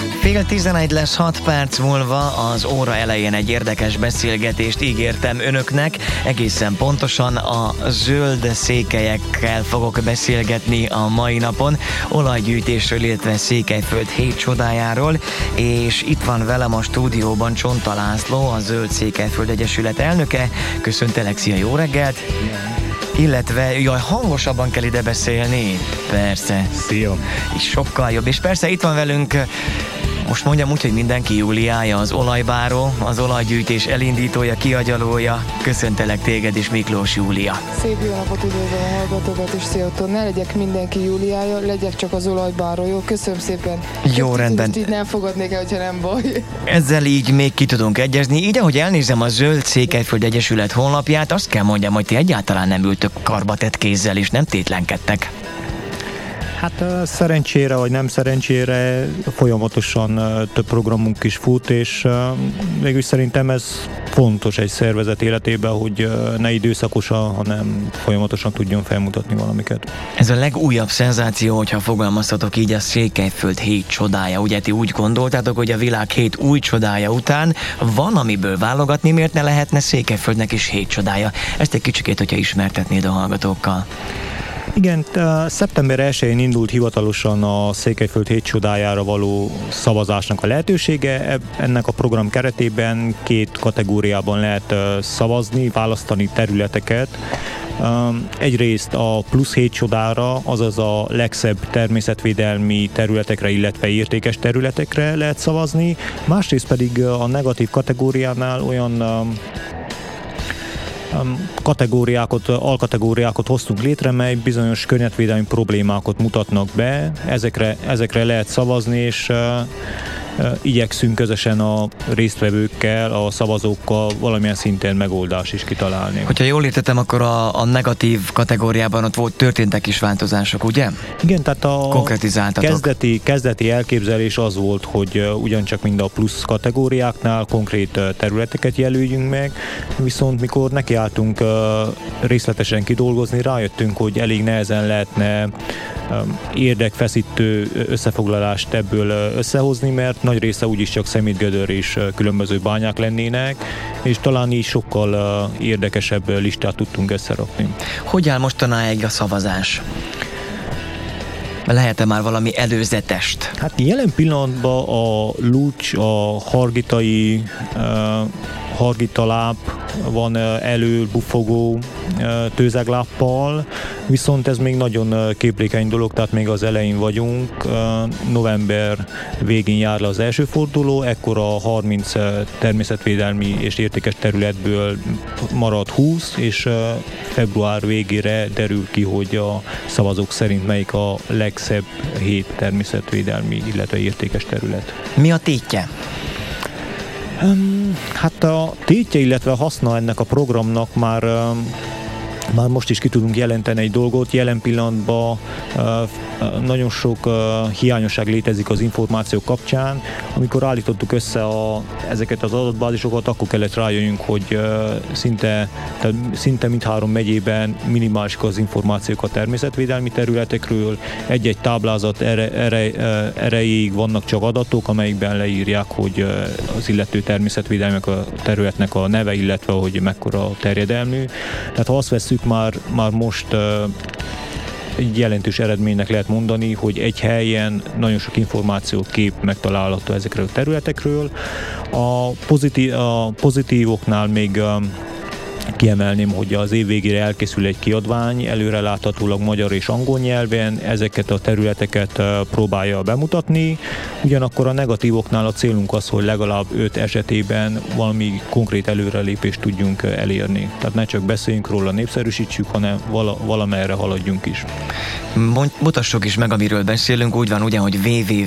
Fél 11 lesz 6 perc múlva, az óra elején egy érdekes beszélgetést ígértem önöknek. Egészen pontosan a zöld székelyekkel fogok beszélgetni a mai napon, olajgyűjtésről, illetve Székelyföld 7 csodájáról, és itt van velem a stúdióban Csonta László, a Zöld Székelyföld Egyesület elnöke. Köszöntelek, szia, jó reggelt! Illetve, hangosabban kell ide beszélni. Persze. Szia! És sokkal jobb. És persze itt van velünk, most mondjam úgy, hogy mindenki Júliája, az olajbáró, az olajgyűjtés elindítója, kiagyalója. Köszöntelek téged is, Miklós Júlia. Szép jó napot, üdvözlöm a hallgatókat, és szia, ne legyek mindenki Júliája, legyek csak az olajbáró, jó? Köszönöm szépen. Jó, rendben. Most így nem fogadnék el, hogyha nem baj. Ezzel így még ki tudunk egyezni. Így, ahogy elnézem a Zöld Székelyföld Egyesület honlapját, azt kell mondjam, hogy ti egyáltalán nem ültök karbatett kézzel, és nem tétlenkedtek. Hát szerencsére, vagy nem szerencsére folyamatosan több programunk is fut, és mégis szerintem ez fontos egy szervezet életében, hogy ne időszakosan, hanem folyamatosan tudjon felmutatni valamiket. Ez a legújabb szenzáció, hogyha fogalmazhatok így, a Székelyföld 7 csodája. Ugye ti úgy gondoltátok, hogy a világ 7 új csodája után van, amiből válogatni, miért ne lehetne Székelyföldnek is 7 csodája? Ezt egy kicsikét, hogyha ismertetnéd a hallgatókkal. Igen, szeptember 1-én indult hivatalosan a Székelyföld 7 csodájára való szavazásnak a lehetősége. Ennek a program keretében 2 kategóriában lehet szavazni, választani területeket. Egyrészt a plusz 7 csodára, azaz a legszebb természetvédelmi területekre, illetve értékes területekre lehet szavazni. Másrészt pedig a negatív kategóriánál olyan alkategóriákat hoztunk létre, mely bizonyos környezetvédelmi problémákat mutatnak be. Ezekre lehet szavazni, és igyekszünk közösen a résztvevőkkel, a szavazókkal valamilyen szinten megoldást is kitalálni. Hogyha jól értettem, akkor a negatív kategóriában ott történtek is változások, ugye? Igen, tehát a kezdeti elképzelés az volt, hogy ugyancsak mind a plusz kategóriáknál konkrét területeket jelöljünk meg, viszont mikor nekiálltunk részletesen kidolgozni, rájöttünk, hogy elég nehezen lehetne érdekfeszítő összefoglalást ebből összehozni, mert nagy része úgyis csak szemétgödör és különböző bányák lennének, és talán így sokkal érdekesebb listát tudtunk összerakni. Hogy áll mostanáig a szavazás? Lehet-e már valami előzetest? Hát jelen pillanatban a Lucs, a Hargitaláp van bufogó tőzegláppal, viszont ez még nagyon képlékeny dolog, tehát még az elején vagyunk. November végén jár le az első forduló, ekkor a 30 természetvédelmi és értékes területből marad 20, és február végére derül ki, hogy a szavazók szerint melyik a legszebb 7 természetvédelmi, illetve értékes terület. Mi a tétje? Hát a tétje, illetve a haszna ennek a programnak már most is ki tudunk jelenteni egy dolgot. Jelen pillanatban nagyon sok hiányosság létezik az információk kapcsán. Amikor állítottuk össze ezeket az adatbázisokat, akkor kellett rájönnünk, hogy szinte mindhárom megyében minimálisak az információk a természetvédelmi területekről. Egy-egy táblázat erejéig vannak csak adatok, amelyikben leírják, hogy az illető természetvédelmi területnek a neve, illetve hogy mekkora a terjedelmű. Tehát ha azt vesszük, már most egy jelentős eredménynek lehet mondani, hogy egy helyen nagyon sok információ, kép megtalálható ezekről a területekről. A pozitívoknál még kiemelném, hogy az év végére elkészül egy kiadvány, előreláthatólag magyar és angol nyelven, ezeket a területeket próbálja bemutatni. Ugyanakkor a negatívoknál a célunk az, hogy legalább 5 esetében valami konkrét előrelépést tudjunk elérni. Tehát ne csak beszéljünk róla, népszerűsítsük, hanem valamerre haladjunk is. Mutassuk is meg, amiről beszélünk. Úgy van ugye, hogy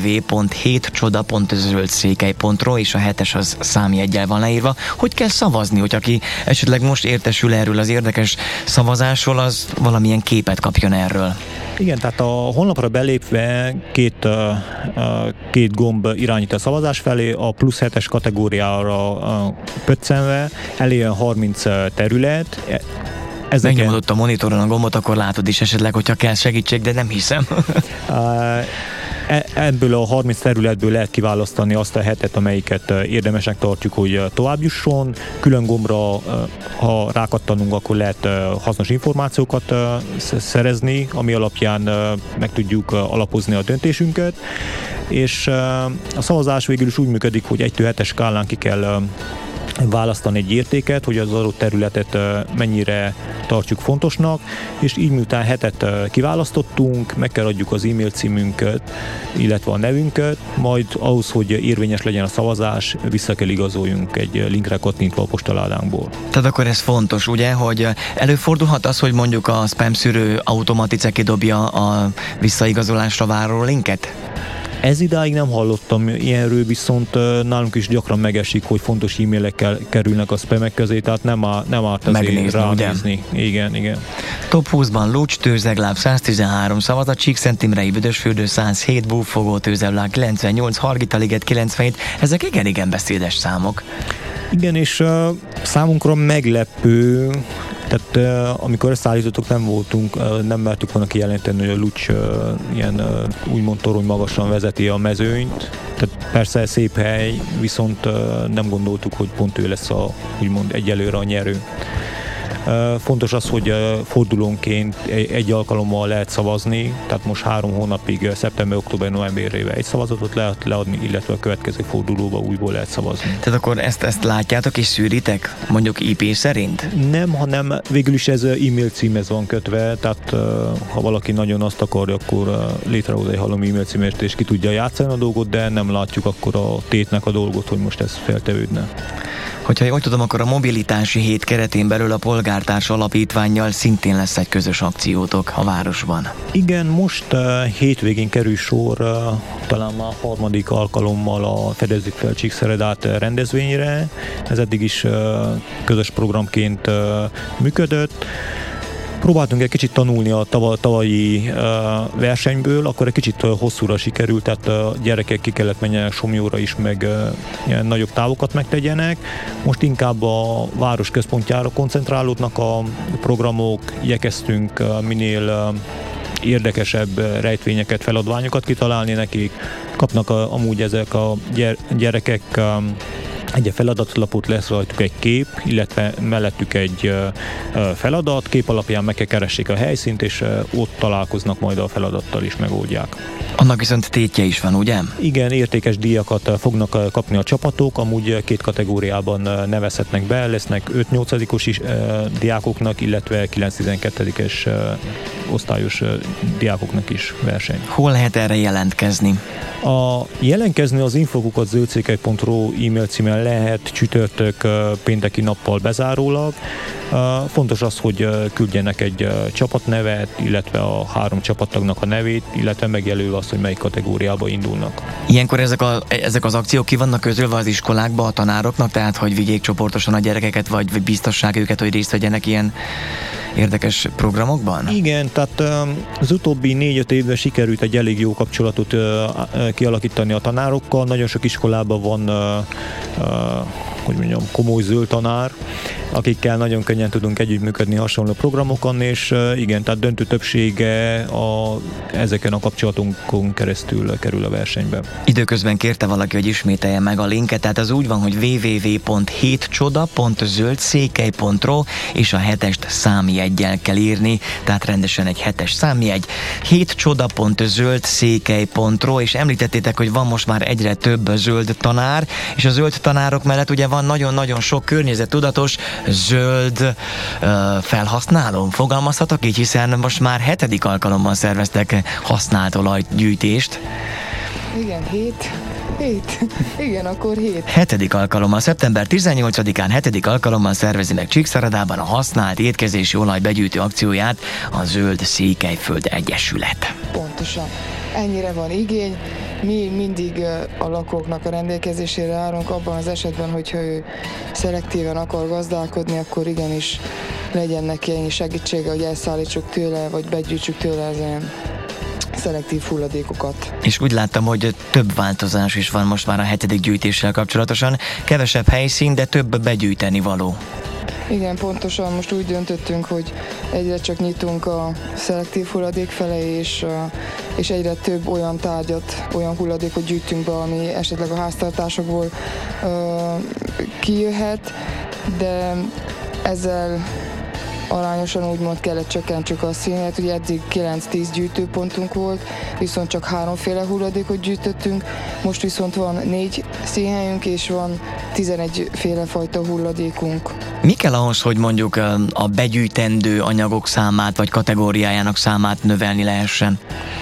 www.7csoda.zöldszékely.ro, és a 7-es az számjeggyel van leírva. Hogy kell szavazni, hogy aki esetleg most értesül erről az érdekes szavazásról, az valamilyen képet kapjon erről? Igen, tehát a honlapra belépve két gomb irányít a szavazás felé, a plusz 7-es kategóriára pöccenve eléjön 30 terület. Megnyomod a monitoron a gombot, akkor látod is esetleg, hogyha kell segítség, de nem hiszem. ebből a 30 területből lehet kiválasztani azt a hetet, amelyiket érdemesnek tartjuk, hogy tovább jusson. Külön gombra, ha rákattanunk, akkor lehet hasznos információkat szerezni, ami alapján meg tudjuk alapozni a döntésünket. És a szavazás végül is úgy működik, hogy 1-7-es skálán ki kell választani egy értéket, hogy az adott területet mennyire tartjuk fontosnak, és így miután hetet kiválasztottunk, meg kell adjuk az e-mail címünket, illetve a nevünket, majd ahhoz, hogy érvényes legyen a szavazás, vissza kell igazoljunk egy linkre kattintva a postaládánkból. Tehát akkor ez fontos, ugye, hogy előfordulhat az, hogy mondjuk a spam szűrő automatice kidobja a visszaigazolásra váró linket? Ez idáig nem hallottam ilyenről, viszont nálunk is gyakran megesik, hogy fontos e-mailekkel kerülnek a spamek közé, tehát nem árt azért ránézni. Igen. Top 20-ban Lucs, Tőzegláb 113 szavazat, Csíkszent-Imrei, Büdösfürdő 107, Búfogó, Tőzegláb 98, Hargita-liget 97, ezek igen beszédes számok. Igen, és számunkra meglepő, tehát amikor összeállítottuk, nem mertük volna kijelenteni, hogy a Lucs ilyen úgymond torony magasan vezeti a mezőnyt. Tehát persze szép hely, viszont nem gondoltuk, hogy pont ő lesz úgymond egyelőre a nyerő. Fontos az, hogy fordulónként egy alkalommal lehet szavazni, tehát most 3 hónapig, szeptember, október, novemberében egy szavazatot lehet leadni, illetve a következő fordulóba újból lehet szavazni. Tehát akkor ezt látjátok és szűritek, mondjuk IP szerint? Nem, hanem végül is ez e-mail címhez van kötve, tehát ha valaki nagyon azt akarja, akkor létrehoz egy halom e-mail címet, és ki tudja játszani a dolgot, de nem látjuk akkor a tétnek a dolgot, hogy most ez feltevődne. Hogyha jól tudom, akkor a mobilitási hét keretén belül a Polgártárs Alapítvánnyal szintén lesz egy közös akciótok a városban. Igen, most hétvégén kerül sor talán már 3. alkalommal a Fedezzük fel Csíkszeredát rendezvényre. Ez eddig is közös programként működött. Próbáltunk egy kicsit tanulni a tavalyi versenyből, akkor egy kicsit hosszúra sikerült, tehát a gyerekek ki kellett menjenek Somlyóra is, meg ilyen nagyobb távokat megtegyenek. Most inkább a város központjára koncentrálódnak a programok, igyekeztünk minél érdekesebb rejtvényeket, feladványokat kitalálni nekik. Kapnak amúgy ezek a gyerekek egy feladatlapot, lesz rajtuk egy kép, illetve mellettük egy feladat, kép alapján meg kell keressék a helyszínt, és ott találkoznak majd a feladattal is, megoldják. Annak viszont tétje is van, ugye? Igen, értékes díjakat fognak kapni a csapatok, amúgy 2 kategóriában nevezhetnek be, lesznek 5-8-os is diákoknak, illetve 9-12-es osztályos diákoknak is verseny. Hol lehet erre jelentkezni? Jelentkezni az info@zöldszékely.ru e-mail címen lehet csütörtök pénteki nappal bezárólag. Fontos az, hogy küldjenek egy csapatnevet, illetve a 3 csapattagnak a nevét, illetve megjelölve azt, hogy melyik kategóriába indulnak. Ilyenkor ezek az akciók ki vannak közölve az iskolákba a tanároknak, tehát hogy vigyék csoportosan a gyerekeket, vagy biztassák őket, hogy részt vegyenek ilyen érdekes programokban? Igen, tehát az utóbbi 4-5 évben sikerült egy elég jó kapcsolatot kialakítani a tanárokkal. Nagyon sok iskolában van komoly zöld tanár, akikkel nagyon könnyen tudunk együttműködni hasonló programokon, és igen, tehát döntő többsége ezeken a kapcsolatunkon keresztül kerül a versenybe. Időközben kérte valaki, hogy ismételje meg a linket, tehát az úgy van, hogy www.7csoda.zöldszékely.ru és a 7-est számjeggyel kell írni, tehát rendesen egy 7-es számjegy. 7csoda.zöldszékely.ru, és említettétek, hogy van most már egyre több zöld tanár, és a zöld tanárok mellett ugye van nagyon-nagyon sok környezettudatos zöld felhasználó. Fogalmazhatok így, hiszen most már 7. alkalommal szerveztek használt olajgyűjtést. Igen, 7. Igen, akkor 7. 7. alkalommal, szeptember 18-án 7. alkalommal szervezi meg Csíkszeredában a használt étkezési olaj begyűjtő akcióját a Zöld Székelyföld Egyesület. Pontosan. Ennyire van igény. Mi mindig a lakóknak a rendelkezésére állunk abban az esetben, hogyha ő szelektíven akar gazdálkodni, akkor igenis legyen neki ennyi segítsége, hogy elszállítsuk tőle, vagy begyűjtsük tőle ezen szelektív hulladékokat. És úgy láttam, hogy több változás is van most már a 7. gyűjtéssel kapcsolatosan. Kevesebb helyszín, de több begyűjteni való. Igen, pontosan most úgy döntöttünk, hogy egyre csak nyitunk a szelektív hulladék felé, és egyre több olyan tárgyat, olyan hulladékot gyűjtünk be, ami esetleg a háztartásokból kijöhet, de ezzel arányosan úgymond kellett csökkentsük a színhet, ugye eddig 9-10 gyűjtőpontunk volt, viszont csak 3-féle hulladékot gyűjtöttünk, most viszont van 4 színhelyünk, és van 11 féle fajta hulladékunk. Mi kell ahhoz, hogy mondjuk a begyűjtendő anyagok számát, vagy kategóriájának számát növelni lehessen?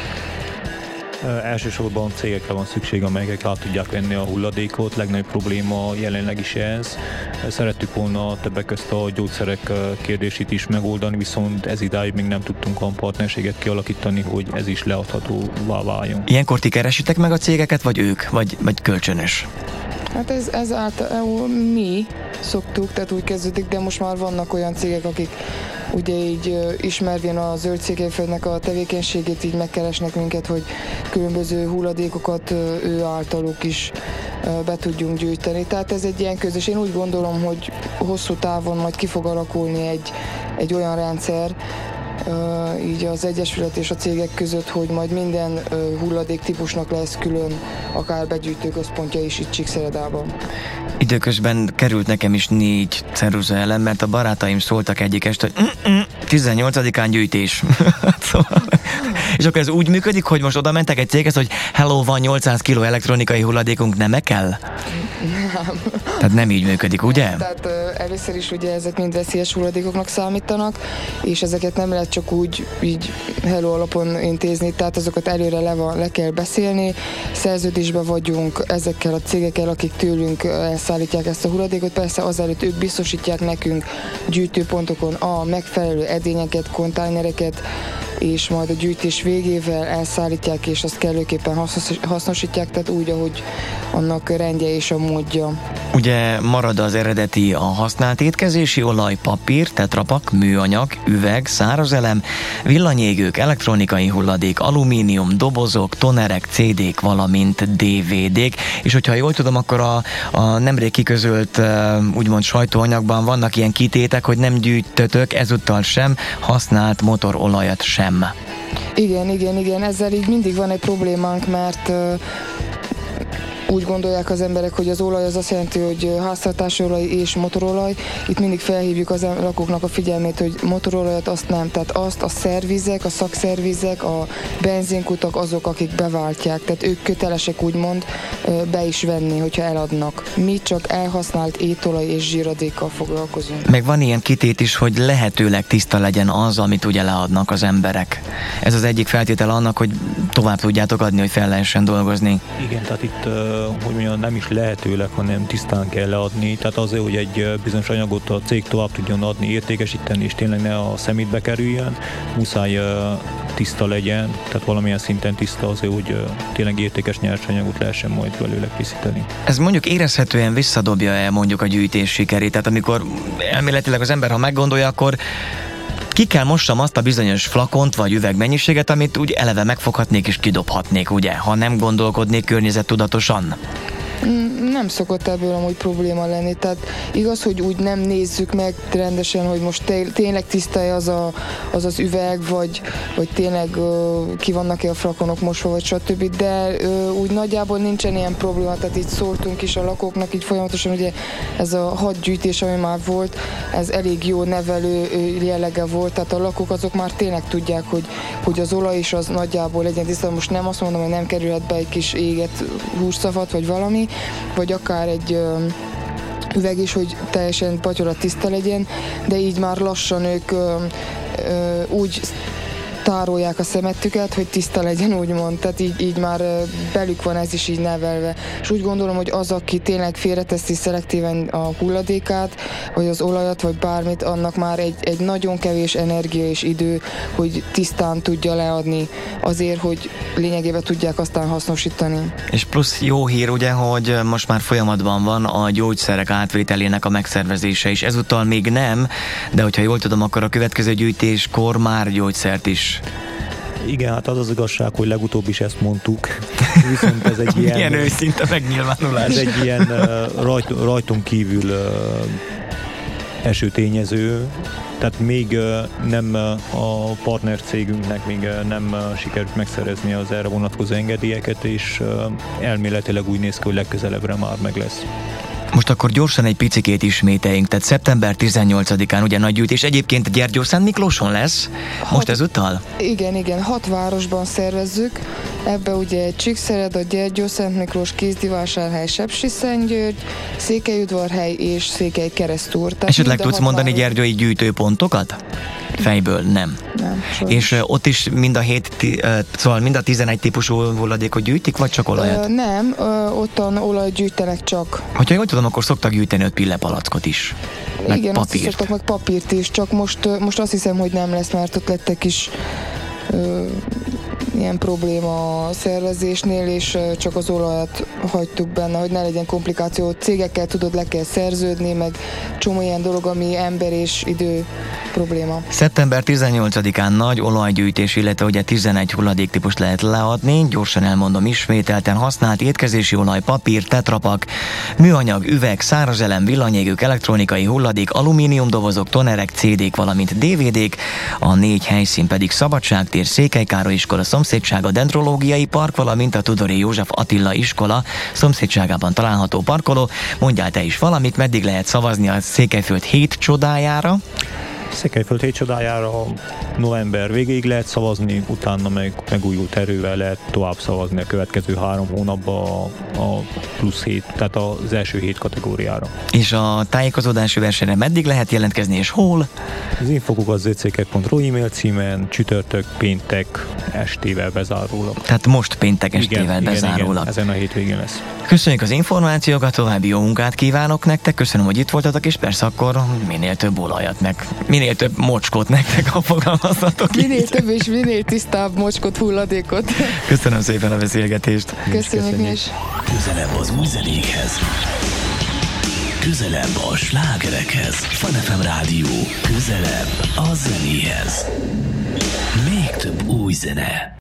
Elsősorban cégekre van szükség, amelyek át tudják venni a hulladékot. Legnagyobb probléma jelenleg is ez. Szerettük volna többek közt a gyógyszerek kérdését is megoldani, viszont ez idáig még nem tudtunk olyan partnerséget kialakítani, hogy ez is leadhatóvá váljon. Ilyenkor ti keresitek meg a cégeket, vagy ők, vagy kölcsönös? Hát ez általában mi szoktuk, tehát úgy kezdődik, de most már vannak olyan cégek, akik ugye így ismervén a Zöld Székelyföldnek a tevékenységét, így megkeresnek minket, hogy különböző hulladékokat ő általuk is be tudjunk gyűjteni. Tehát ez egy ilyen közös. Én úgy gondolom, hogy hosszú távon majd ki fog alakulni egy olyan rendszer, így az egyesület és a cégek között, hogy majd minden hulladék típusnak lesz külön akár begyűjtőközpontja is itt Csíkszeredában. Időközben került nekem is 4 ceruza elem, mert a barátaim szóltak egyik este, hogy 18-án gyűjtés. Szóval, és akkor ez úgy működik, hogy most oda mentek egy céghez, hogy hello, van 800 kg elektronikai hulladékunk, nem kell? Nem. Tehát nem így működik, ugye? Tehát először is ugye ezek mind veszélyes hulladékoknak számítanak, és ezeket nem lehet csak úgy így hello alapon intézni, tehát azokat előre le kell beszélni, szerződésben vagyunk ezekkel a cégekkel, akik tőlünk elszállítják ezt a hulladékot, persze azelőtt ők biztosítják nekünk gyűjtőpontokon a megfelelő edényeket, konténereket, és majd a gyűjtés végével elszállítják, és azt kellőképpen hasznosítják, tehát úgy, ahogy annak rendje és a módja. Ugye marad az eredeti a használt étkezési olaj, papír, tetrapak, műanyag, üveg, szárazelem, villanyégők, elektronikai hulladék, alumínium, dobozok, tonerek, CD-k, valamint DVD-k, és hogyha jól tudom, akkor a nemrég kiközölt úgymond sajtóanyagban vannak ilyen kitétek, hogy nem gyűjtötök ezúttal sem használt motorolajat sem. Igen, ezzel így mindig van egy problémánk, mert úgy gondolják az emberek, hogy az olaj az azt jelenti, hogy háztartási olaj és motorolaj. Itt mindig felhívjuk az lakóknak a figyelmét, hogy motorolajat azt nem, tehát azt a szervizek, a szakszervizek, a benzinkutak azok, akik beváltják, tehát ők kötelesek úgymond be is venni, hogyha eladnak. Mi csak elhasznált étolaj és zsíradékkal foglalkozunk. Meg van ilyen kitét is, hogy lehetőleg tiszta legyen az, amit ugye leadnak az emberek. Ez az egyik feltétel annak, hogy tovább tudjátok adni, hogy fel lehessen dolgozni. Igen, tehát itt hogy mondjam, nem is lehetőleg, hanem tisztán kell leadni. Tehát azért, hogy egy bizonyos anyagot a cég tovább tudjon adni, értékesíteni, és tényleg ne a szemétbe kerüljön, muszáj tiszta legyen, tehát valamilyen szinten tiszta azért, hogy tényleg értékes nyersanyagot lehessen majd belőle készíteni. Ez mondjuk érezhetően visszadobja-e mondjuk a gyűjtés sikerét? Tehát amikor elméletileg az ember, ha meggondolja, akkor ki kell mossam azt a bizonyos flakont vagy üvegmennyiséget, amit úgy eleve megfoghatnék és kidobhatnék, ugye, ha nem gondolkodnék környezettudatosan? Nem szokott ebből amúgy probléma lenni, tehát igaz, hogy úgy nem nézzük meg rendesen, hogy most tényleg tiszta az üveg, vagy tényleg ki vannak-e a flakonok mosva, vagy stb., de úgy nagyjából nincsen ilyen probléma, tehát így szóltunk is a lakóknak, így folyamatosan ugye ez a 6 gyűjtés, ami már volt, ez elég jó nevelő jellege volt, tehát a lakók azok már tényleg tudják, hogy az olaj is az nagyjából legyen tiszta, most nem azt mondom, hogy nem kerülhet be egy kis éget hússzavat, vagy valami, vagy akár egy üveg is, hogy teljesen patyolat tiszta legyen, de így már lassan ők úgy tárolják a szemetüket, hogy tiszta legyen, úgymond. Tehát így már belük van ez is így nevelve. És úgy gondolom, hogy az, aki tényleg félreteszi szelektíven a hulladékát, vagy az olajat, vagy bármit, annak már egy nagyon kevés energia és idő, hogy tisztán tudja leadni azért, hogy lényegében tudják aztán hasznosítani. És plusz jó hír ugye, hogy most már folyamatban van a gyógyszerek átvételének a megszervezése is. Ezúttal még nem, de hogyha jól tudom, akkor a következő gyűjtéskor már gyógyszert is. Igen, hát az az igazság, hogy legutóbb is ezt mondtuk. Viszont ez egy ilyen... Milyen őszinte megnyilvánulás. Ez egy ilyen rajtunk kívül első tényező. Tehát még nem a partnercégünknek még nem sikerült megszerezni az erre vonatkozó engedélyeket, és elméletileg úgy néz ki, hogy legközelebbre már meg lesz. Most akkor gyorsan egy picikét ismételjünk, tehát szeptember 18-án ugye nagy gyűjtés, egyébként Gyergyószentmiklóson lesz, most ezúttal? Igen, 6 városban szervezzük, ebbe ugye Csíkszereda, Gyergyószentmiklós, Kézdivásárhely, Sepsiszentgyörgy, Székelyudvarhely és Székelykeresztúr. Esetleg tudsz mondani gyergyói gyűjtőpontokat? Fejből nem. És ott is mind a 11 típusú hulladékot gyűjtik, vagy csak olajat? Nem, ottan olajat gyűjtenek csak. Ha jól tudom, akkor szoktak gyűjteni 5 pillepalackot is. Meg igen, papírt. azt szoktak meg papírt is, csak most azt hiszem, hogy nem lesz, mert ott lettek is ilyen probléma a szervezésnél, és csak az olajat hagytuk benne, hogy ne legyen komplikáció. Cégekkel le kell szerződni, meg csomó ilyen dolog, ami ember és idő probléma. Szeptember 18-án nagy olajgyűjtés, illetve ugye 11 hulladéktípust lehet leadni, gyorsan elmondom ismételten: használt étkezési olaj, papír, tetrapak, műanyag, üveg, szárazelem, villanyégők, elektronikai hulladék, alumíniumdobozok, tonerek, CD-k, valamint DVD-k, a 4 helyszín pedig Szabadságtér, Székely Károly iskola szomszédsága, Dendrológiai park, valamint a Tudori József Attila iskola szomszédságában található parkoló. Mondjál te is valamit, meddig lehet szavazni a Székelyföld 7 csodájára? Székelyföld 7 csodájára november végéig lehet szavazni, utána meg megújult erővel lehet tovább szavazni a következő 3 hónapban a plusz 7, tehát az első 7 kategóriára. És a tájékozódási versenyre meddig lehet jelentkezni, és hol? Az info@zcek.ru e-mail címen, csütörtök, péntek estével bezárólag. Tehát most péntek estével bezárólag. Igen, ezen a hétvégén lesz. Köszönjük az információkat, további jó munkát kívánok nektek, köszönöm, hogy itt voltatok, és persze akkor minél több olajat, meg minél több mocskot nektek, ha fogalmazhatok. Minél több és minél tisztább mocskot, hulladékot. Köszönöm szépen a beszélgetést. Köszönjük is. Közelebb az új zenékhez. Közelebb a slágerekhez. Fun FM Rádió. Közelebb a zenéhez. Még több új zene.